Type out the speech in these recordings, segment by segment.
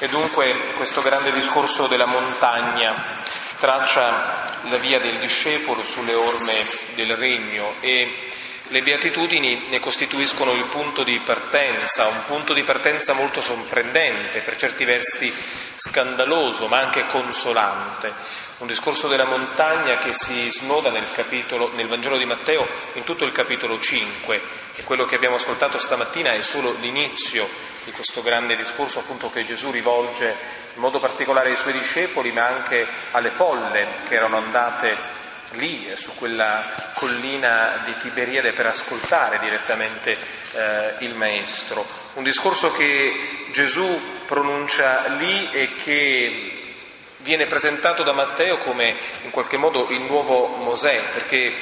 E dunque questo grande discorso della montagna traccia la via del discepolo sulle orme del regno e le beatitudini ne costituiscono il punto di partenza, un punto di partenza molto sorprendente, per certi versi scandaloso ma anche consolante. Un discorso della montagna che si snoda nel Vangelo di Matteo in tutto il capitolo 5, e quello che abbiamo ascoltato stamattina è solo l'inizio di questo grande discorso appunto che Gesù rivolge in modo particolare ai suoi discepoli ma anche alle folle che erano andate lì su quella collina di Tiberiade per ascoltare direttamente il Maestro. Un discorso che Gesù pronuncia lì e che viene presentato da Matteo come in qualche modo il nuovo Mosè, perché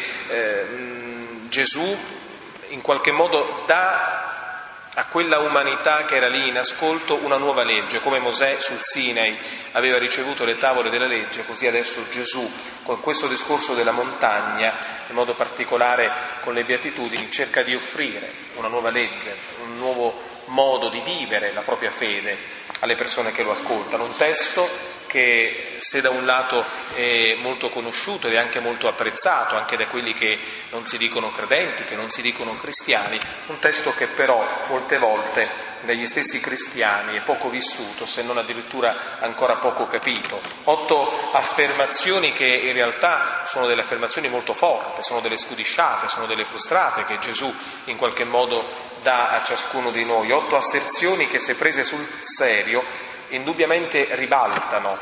Gesù in qualche modo dà a quella umanità che era lì in ascolto una nuova legge. Come Mosè sul Sinai aveva ricevuto le tavole della legge, così adesso Gesù con questo discorso della montagna, in modo particolare con le beatitudini, cerca di offrire una nuova legge, un nuovo modo di vivere la propria fede alle persone che lo ascoltano. Un testo che se da un lato è molto conosciuto ed è anche molto apprezzato anche da quelli che non si dicono credenti, che non si dicono cristiani, un testo che però molte volte dagli stessi cristiani è poco vissuto, se non addirittura ancora poco capito. 8 affermazioni che in realtà sono delle affermazioni molto forti, sono delle scudisciate, sono delle frustrate che Gesù in qualche modo dà a ciascuno di noi. 8 asserzioni che, se prese sul serio, indubbiamente ribaltano,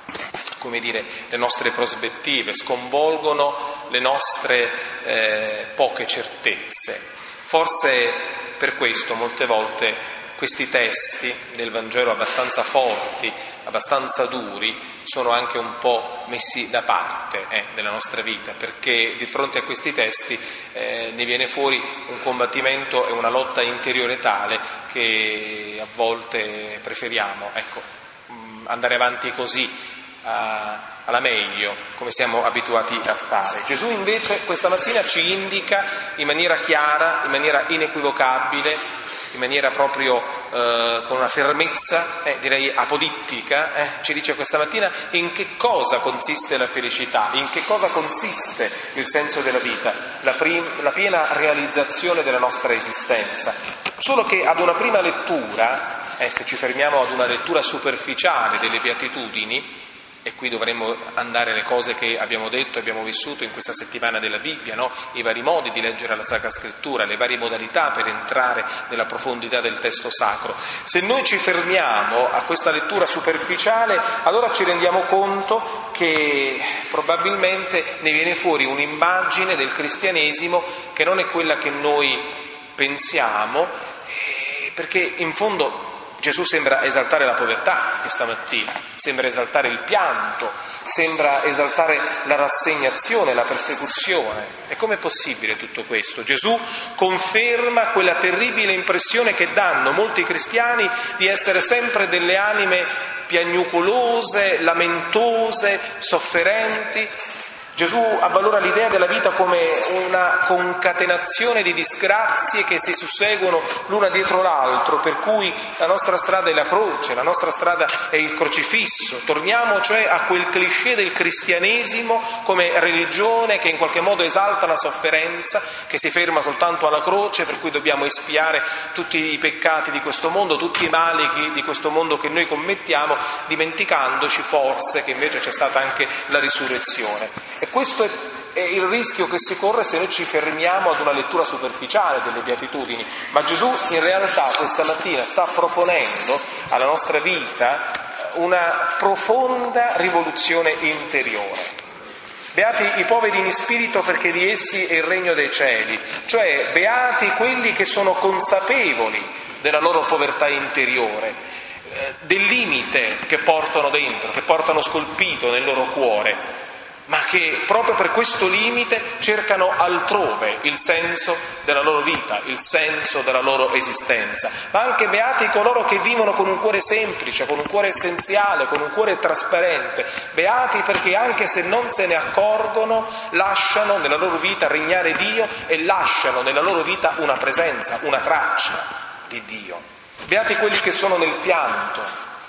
le nostre prospettive, sconvolgono le nostre poche certezze. Forse per questo molte volte questi testi del Vangelo abbastanza forti, abbastanza duri, sono anche un po' messi da parte della nostra vita, perché di fronte a questi testi ne viene fuori un combattimento e una lotta interiore tale che a volte preferiamo andare avanti così alla meglio, come siamo abituati a fare. Gesù invece questa mattina ci indica in maniera chiara, in maniera inequivocabile, in maniera proprio con una fermezza, direi apodittica, ci dice questa mattina in che cosa consiste la felicità, in che cosa consiste il senso della vita, la piena realizzazione della nostra esistenza. Solo che ad una prima lettura, se ci fermiamo ad una lettura superficiale delle beatitudini, e qui dovremmo andare alle cose che abbiamo detto e abbiamo vissuto in questa settimana della Bibbia, no? I vari modi di leggere la Sacra Scrittura, le varie modalità per entrare nella profondità del testo sacro. Se noi ci fermiamo a questa lettura superficiale, allora ci rendiamo conto che probabilmente ne viene fuori un'immagine del cristianesimo che non è quella che noi pensiamo, perché in fondo Gesù sembra esaltare la povertà questa mattina, sembra esaltare il pianto, sembra esaltare la rassegnazione, la persecuzione. E com'è possibile tutto questo? Gesù conferma quella terribile impressione che danno molti cristiani di essere sempre delle anime piagnucolose, lamentose, sofferenti. Gesù avvalora l'idea della vita come una concatenazione di disgrazie che si susseguono l'una dietro l'altro, per cui la nostra strada è la croce, la nostra strada è il crocifisso. Torniamo cioè a quel cliché del cristianesimo come religione che in qualche modo esalta la sofferenza, che si ferma soltanto alla croce, per cui dobbiamo espiare tutti i peccati di questo mondo, tutti i mali di questo mondo che noi commettiamo, dimenticandoci forse che invece c'è stata anche la risurrezione. E questo è il rischio che si corre se noi ci fermiamo ad una lettura superficiale delle beatitudini, ma Gesù in realtà questa mattina sta proponendo alla nostra vita una profonda rivoluzione interiore. Beati i poveri in spirito, perché di essi è il regno dei cieli, cioè beati quelli che sono consapevoli della loro povertà interiore, del limite che portano dentro, che portano scolpito nel loro cuore, ma che proprio per questo limite cercano altrove il senso della loro vita, il senso della loro esistenza. Ma anche beati coloro che vivono con un cuore semplice, con un cuore essenziale, con un cuore trasparente. Beati perché anche se non se ne accorgono, lasciano nella loro vita regnare Dio e lasciano nella loro vita una presenza, una traccia di Dio. Beati quelli che sono nel pianto,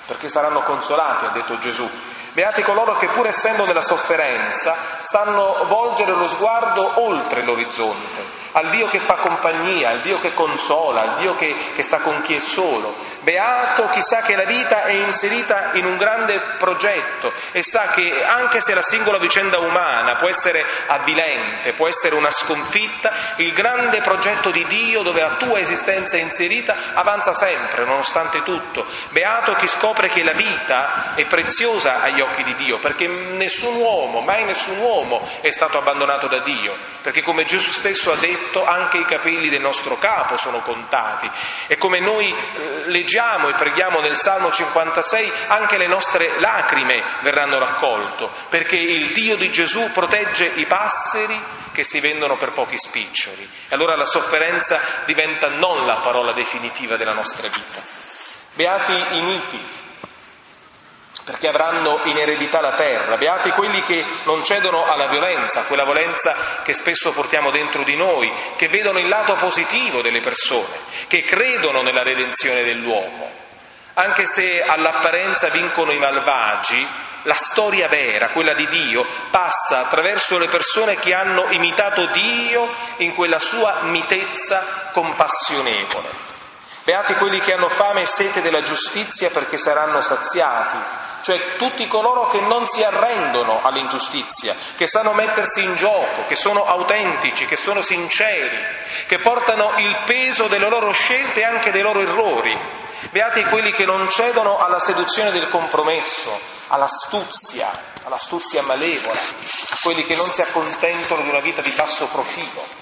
perché saranno consolati, ha detto Gesù. Beati coloro che, pur essendo nella sofferenza, sanno volgere lo sguardo oltre l'orizzonte, al Dio che fa compagnia, al Dio che consola, al Dio che sta con chi è solo. Beato chi sa che la vita è inserita in un grande progetto e sa che anche se la singola vicenda umana può essere avvilente, può essere una sconfitta, il grande progetto di Dio, dove la tua esistenza è inserita, avanza sempre, nonostante tutto. Beato chi scopre che la vita è preziosa agli occhi di Dio, perché nessun uomo, mai nessun uomo è stato abbandonato da Dio, perché come Gesù stesso ha detto, anche i capelli del nostro capo sono contati, e come noi leggiamo e preghiamo nel Salmo 56, anche le nostre lacrime verranno raccolte, perché il Dio di Gesù protegge i passeri che si vendono per pochi spiccioli. E allora la sofferenza diventa non la parola definitiva della nostra vita. Beati i miti, perché avranno in eredità la terra. Beati quelli che non cedono alla violenza, quella violenza che spesso portiamo dentro di noi, che vedono il lato positivo delle persone, che credono nella redenzione dell'uomo. Anche se all'apparenza vincono i malvagi, la storia vera, quella di Dio, passa attraverso le persone che hanno imitato Dio in quella sua mitezza compassionevole. Beati quelli che hanno fame e sete della giustizia, perché saranno saziati, cioè tutti coloro che non si arrendono all'ingiustizia, che sanno mettersi in gioco, che sono autentici, che sono sinceri, che portano il peso delle loro scelte e anche dei loro errori. Beati quelli che non cedono alla seduzione del compromesso, all'astuzia malevola, a quelli che non si accontentano di una vita di basso profilo.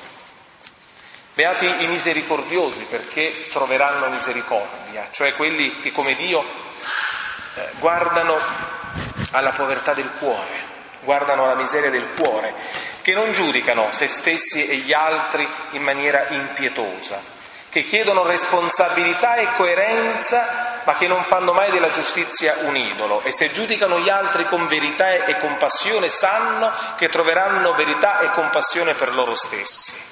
Beati i misericordiosi, perché troveranno misericordia, cioè quelli che come Dio guardano alla povertà del cuore, guardano alla miseria del cuore, che non giudicano se stessi e gli altri in maniera impietosa, che chiedono responsabilità e coerenza, ma che non fanno mai della giustizia un idolo, e se giudicano gli altri con verità e compassione sanno che troveranno verità e compassione per loro stessi.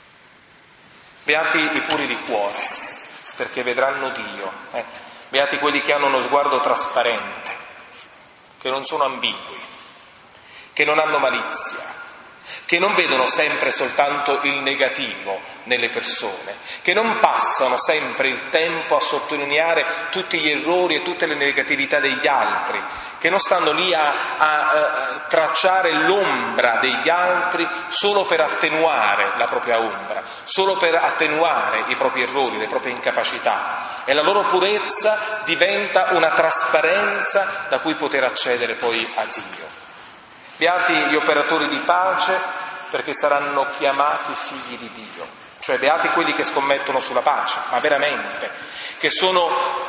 Beati i puri di cuore, perché vedranno Dio. Beati quelli che hanno uno sguardo trasparente, che non sono ambigui, che non hanno malizia, che non vedono sempre soltanto il negativo nelle persone, che non passano sempre il tempo a sottolineare tutti gli errori e tutte le negatività degli altri, che non stanno lì a tracciare l'ombra degli altri solo per attenuare la propria ombra, solo per attenuare i propri errori, le proprie incapacità, e la loro purezza diventa una trasparenza da cui poter accedere poi a Dio. Beati gli operatori di pace, perché saranno chiamati figli di Dio, cioè beati quelli che scommettono sulla pace, ma veramente, che sono,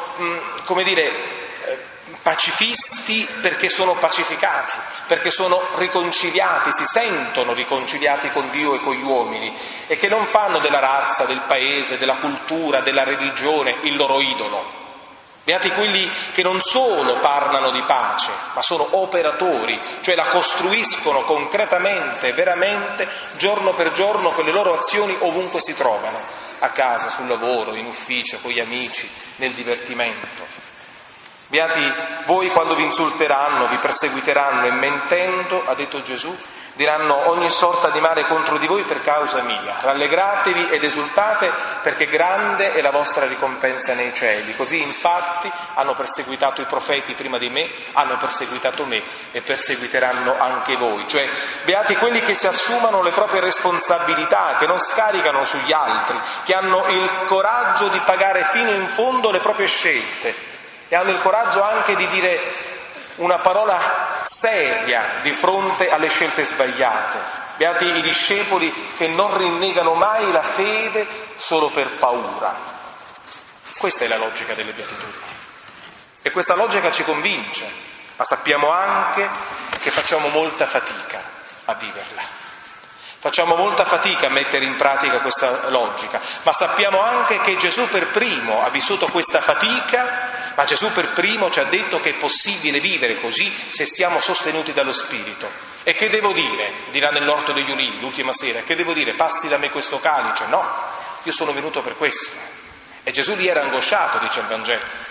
pacifisti perché sono pacificati, perché sono riconciliati, si sentono riconciliati con Dio e con gli uomini, e che non fanno della razza, del paese, della cultura, della religione il loro idolo. Beati quelli che non solo parlano di pace, ma sono operatori, cioè la costruiscono concretamente, veramente, giorno per giorno, con le loro azioni ovunque si trovano, a casa, sul lavoro, in ufficio, con gli amici, nel divertimento. Beati voi quando vi insulteranno, vi perseguiteranno e mentendo, ha detto Gesù, diranno ogni sorta di male contro di voi per causa mia. Rallegratevi ed esultate, perché grande è la vostra ricompensa nei cieli. Così infatti hanno perseguitato i profeti prima di me, hanno perseguitato me e perseguiteranno anche voi. Cioè, beati quelli che si assumano le proprie responsabilità, che non scaricano sugli altri, che hanno il coraggio di pagare fino in fondo le proprie scelte e hanno il coraggio anche di dire una parola seria di fronte alle scelte sbagliate. Beati i discepoli che non rinnegano mai la fede solo per paura. Questa è la logica delle beatitudini. E questa logica ci convince, ma sappiamo anche che facciamo molta fatica a viverla. Facciamo molta fatica a mettere in pratica questa logica, ma sappiamo anche che Gesù per primo ha vissuto questa fatica, ma Gesù per primo ci ha detto che è possibile vivere così se siamo sostenuti dallo Spirito. E che devo dire? Dirà nell'Orto degli Ulivi l'ultima sera, che devo dire? Passi da me questo calice? No, io sono venuto per questo. E Gesù lì era angosciato, dice il Vangelo.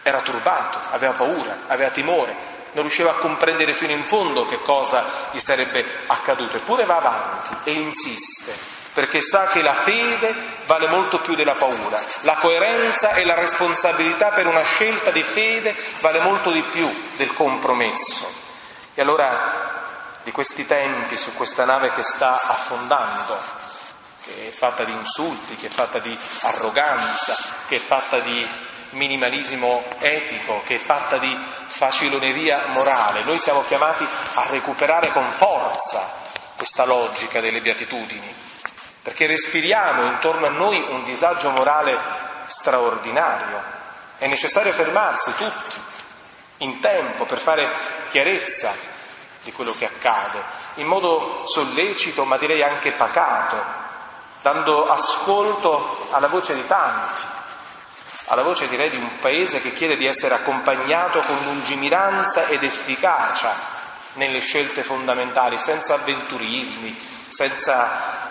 era turbato, aveva paura, aveva timore, non riusciva a comprendere fino in fondo che cosa gli sarebbe accaduto. Eppure va avanti e insiste, perché sa che la fede vale molto più della paura, la coerenza e la responsabilità per una scelta di fede vale molto di più del compromesso. E allora di questi tempi, su questa nave che sta affondando, che è fatta di insulti, che è fatta di arroganza, che è fatta di minimalismo etico, che è fatta di faciloneria morale, noi siamo chiamati a recuperare con forza questa logica delle beatitudini, perché respiriamo intorno a noi un disagio morale straordinario. È necessario fermarsi tutti in tempo per fare chiarezza di quello che accade, in modo sollecito, ma direi anche pacato, dando ascolto alla voce di tanti, alla voce direi di un paese che chiede di essere accompagnato con lungimiranza ed efficacia nelle scelte fondamentali, senza avventurismi, senza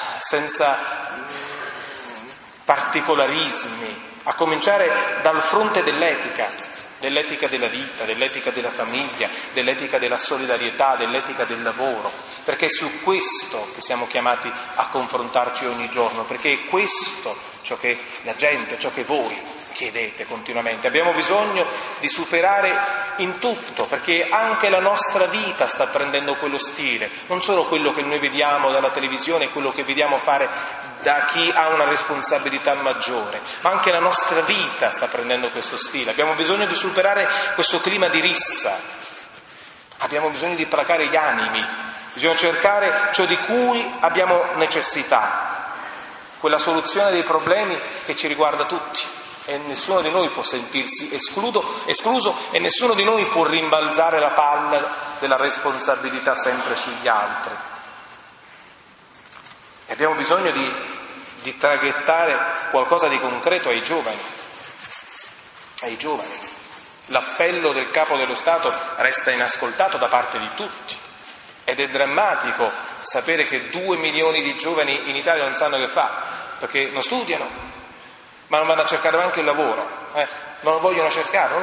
particolarismi, a cominciare dal fronte dell'etica della vita, dell'etica della famiglia, dell'etica della solidarietà, dell'etica del lavoro, perché è su questo che siamo chiamati a confrontarci ogni giorno, perché è questo ciò che la gente, ciò che voi chiedete continuamente. Abbiamo bisogno di superare in tutto, perché anche la nostra vita sta prendendo quello stile, non solo quello che noi vediamo dalla televisione, quello che vediamo fare da chi ha una responsabilità maggiore, ma anche la nostra vita sta prendendo questo stile. Abbiamo bisogno di superare questo clima di rissa, abbiamo bisogno di placare gli animi, bisogna cercare ciò di cui abbiamo necessità, quella soluzione dei problemi che ci riguarda tutti, e nessuno di noi può sentirsi escluso e nessuno di noi può rimbalzare la palla della responsabilità sempre sugli altri. E abbiamo bisogno di traghettare qualcosa di concreto ai giovani. L'appello del Capo dello Stato resta inascoltato da parte di tutti ed è drammatico sapere che 2 milioni di giovani in Italia non sanno che fare, perché non studiano, ma non vanno a cercare neanche il lavoro, non lo vogliono cercare,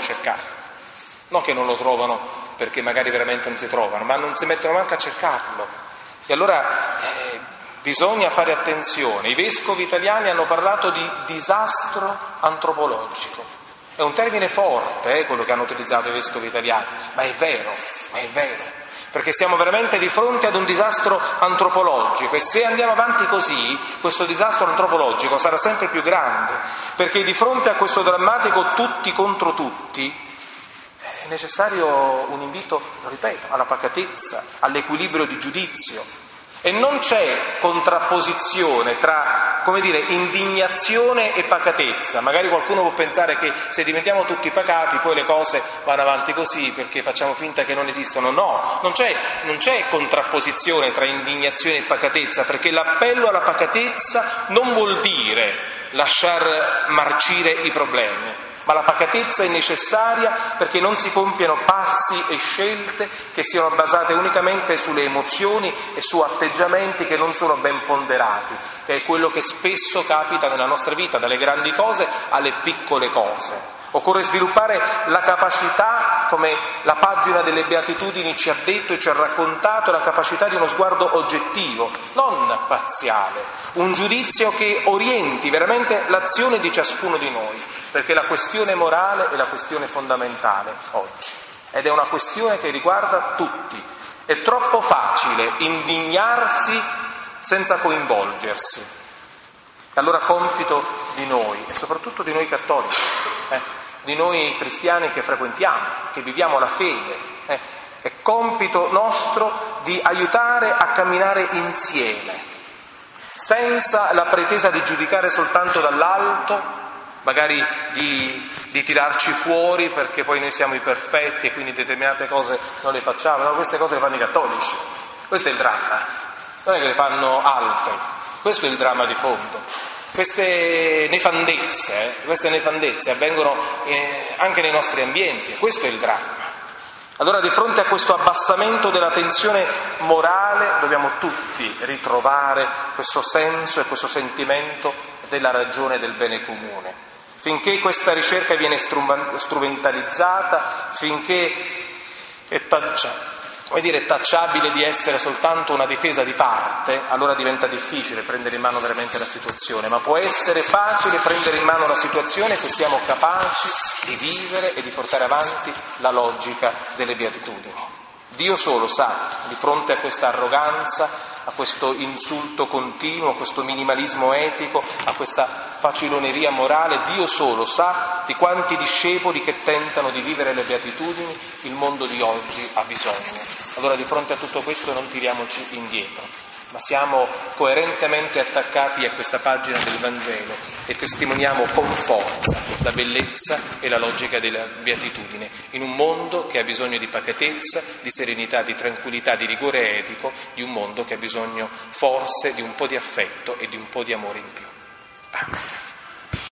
non che non lo trovano perché magari veramente non si trovano, ma non si mettono neanche a cercarlo. E allora bisogna fare attenzione. I vescovi italiani hanno parlato di disastro antropologico. È un termine forte, quello che hanno utilizzato i vescovi italiani, ma è vero, perché siamo veramente di fronte ad un disastro antropologico, e se andiamo avanti così, questo disastro antropologico sarà sempre più grande, perché di fronte a questo drammatico tutti contro tutti è necessario un invito, lo ripeto, alla pacatezza, all'equilibrio di giudizio. E non c'è contrapposizione tra, indignazione e pacatezza. Magari qualcuno può pensare che se diventiamo tutti pacati poi le cose vanno avanti così perché facciamo finta che non esistono. No, non c'è contrapposizione tra indignazione e pacatezza, perché l'appello alla pacatezza non vuol dire lasciar marcire i problemi, ma la pacatezza è necessaria perché non si compiono passi e scelte che siano basate unicamente sulle emozioni e su atteggiamenti che non sono ben ponderati, che è quello che spesso capita nella nostra vita, dalle grandi cose alle piccole cose. Occorre sviluppare la capacità, come la pagina delle Beatitudini ci ha detto e ci ha raccontato, la capacità di uno sguardo oggettivo, non parziale, un giudizio che orienti veramente l'azione di ciascuno di noi, perché la questione morale è la questione fondamentale oggi, ed è una questione che riguarda tutti. È troppo facile indignarsi senza coinvolgersi. Allora compito di noi, e soprattutto di noi cattolici, di noi cristiani che frequentiamo, che viviamo la fede, è compito nostro di aiutare a camminare insieme, senza la pretesa di giudicare soltanto dall'alto, magari di tirarci fuori perché poi noi siamo i perfetti e quindi determinate cose non le facciamo. No, queste cose le fanno i cattolici, questo è il dramma, non è che le fanno altri, questo è il dramma di fondo. Queste nefandezze avvengono anche nei nostri ambienti, questo è il dramma. Allora, di fronte a questo abbassamento della tensione morale, dobbiamo tutti ritrovare questo senso e questo sentimento della ragione del bene comune. finché questa ricerca viene strumentalizzata, finché è tacciabile di essere soltanto una difesa di parte, allora diventa difficile prendere in mano veramente la situazione, ma può essere facile prendere in mano la situazione se siamo capaci di vivere e di portare avanti la logica delle beatitudini. Dio solo sa, di fronte a questa arroganza, a questo insulto continuo, a questo minimalismo etico, a questa faciloneria morale, Dio solo sa di quanti discepoli che tentano di vivere le beatitudini il mondo di oggi ha bisogno. Allora di fronte a tutto questo non tiriamoci indietro, ma siamo coerentemente attaccati a questa pagina del Vangelo e testimoniamo con forza la bellezza e la logica della beatitudine in un mondo che ha bisogno di pacatezza, di serenità, di tranquillità, di rigore etico, di un mondo che ha bisogno forse di un po' di affetto e di un po' di amore in più. Amen.